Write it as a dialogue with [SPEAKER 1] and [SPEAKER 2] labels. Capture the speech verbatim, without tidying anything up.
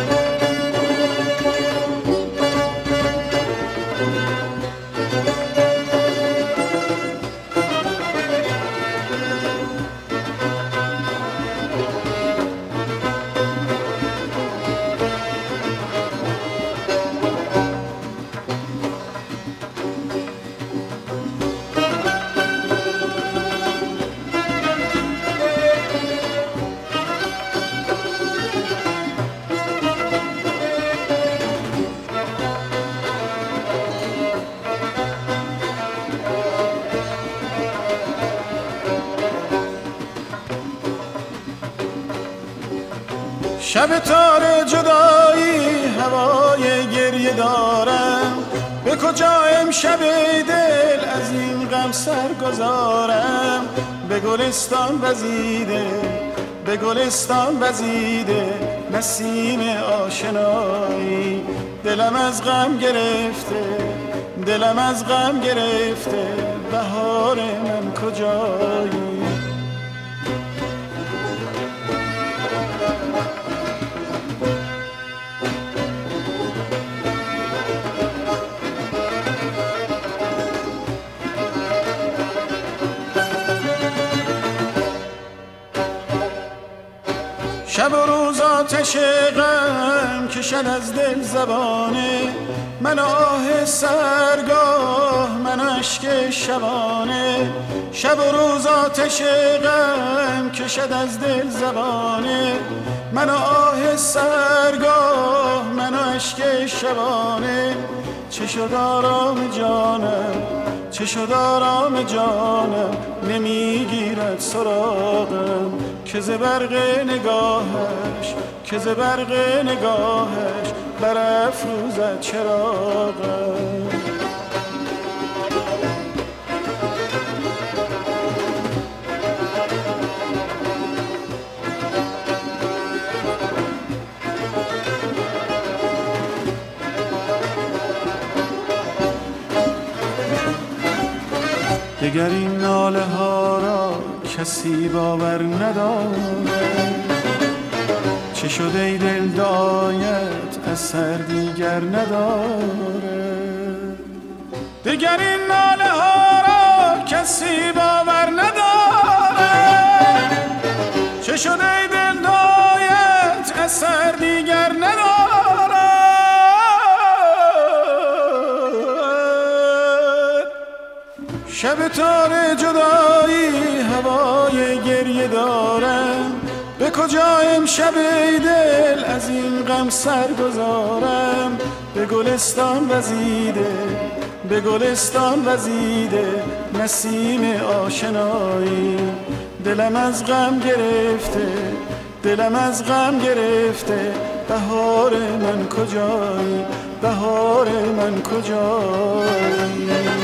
[SPEAKER 1] شب تار جدایی هوای گریه دارم، به کجا امشب دل از این غم سر گذارم. به گلستان وزیده، به گلستان وزیده نسیم آشنایی. دلم از غم گرفته، دلم از غم گرفته، بهار من کجایی؟ شب و روز آتش غم کشد از دل زبانه، من آه سرگاه، من اشک شبانه. شب و روز آتش غم کشد از دل زبانه، من آه سرگاه، من اشک شبانه. چه شد آرام جانم، چه شد آرام جانم، نمیگیرد سراغم. که ز برق نگاهش، که ز برق نگاهش برافروزد چراغم. دگر این ناله ها را کسی باور نداره. چه شده ای دل دایت اثر دیگر نداره. دگر این ناله ها را کسی باور نداره. چه شده ای دل دایت اثر دیگر نداره. شب تار جدایی هوای گریه دارم، به کجا امشب دل از این غم سر گذارم. به گلستان وزیده، به گلستان وزیده نسیم آشنایی. دلم از غم گرفته، دلم از غم گرفته، بهار من کجایی؟ بهار من کجایی؟